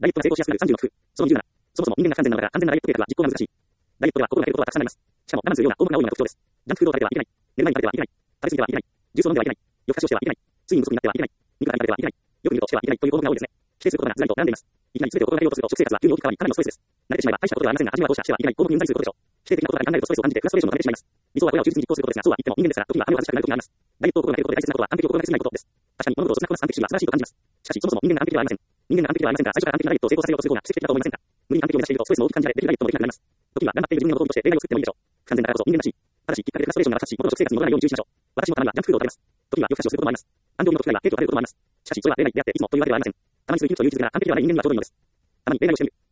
ダイエットが成功しやすくなる30の工夫。その27。そもそも人間が不完全なのだから、完全なダイエット計画は実行が難しい。ダイエットでは心がけることがたくさんあります。しかも我慢するような大物が多いのが特徴です。ジャンクフードを食べてはいけない。寝る前に食べてはいけない。食べ過ぎてはいけない。ジュースを飲んではいけない。夜更かしをしてはいけない。睡眠不足になってはいけない。肉が食べてはいけない。よく見るとしてはいけないという項目が多いですね。否定することがずらりと並んでいます。いきなり全てを心がけようとすると食生活は急に大きく変わり、かなりのストレスです。慣れてしまえば大したことではありませんが、初めはどうしたしてはいけない項目にうんざりすることでしょう。否定的なことだけ考えるとストレスを感じてフラストレーションを溜めてしまいます。理想はこれらを忠実に実行することですが、そうは言っても人間ですから、時には羽目を外したくなる時があります。ダイエットを心がけることで大切なことは完璧を心がけすぎないことです。確かに物事を少なくこなす完璧主義は素晴らしいと感じます。しかし、そもそも人間が完璧ではありません。人間が完璧ではありませんが、最初から完璧なダイエットを成功させようとする方が奇跡的だと思いませんか。無理に完璧を目指しているとストレスも大きく感じられ、できるダイエットもできなくなります。時には頑張っている自分のご褒美として例外を作ってもいいでしょう。不完全だからこそ人間らしい。ただし、きっかけでフラストレーションが爆発し、元の食生活に戻らないように注意しましょう。私もたまにはジャンクフードを食べます。時には夜更かしをすることもあります。誕生日の時にはケーキを食べることもあります。しかし、それは例外であって、いつもというわけではありません。たまにする日々という日付が完璧ではない人間にはちょうどいいのです。たまに例外をしてみる。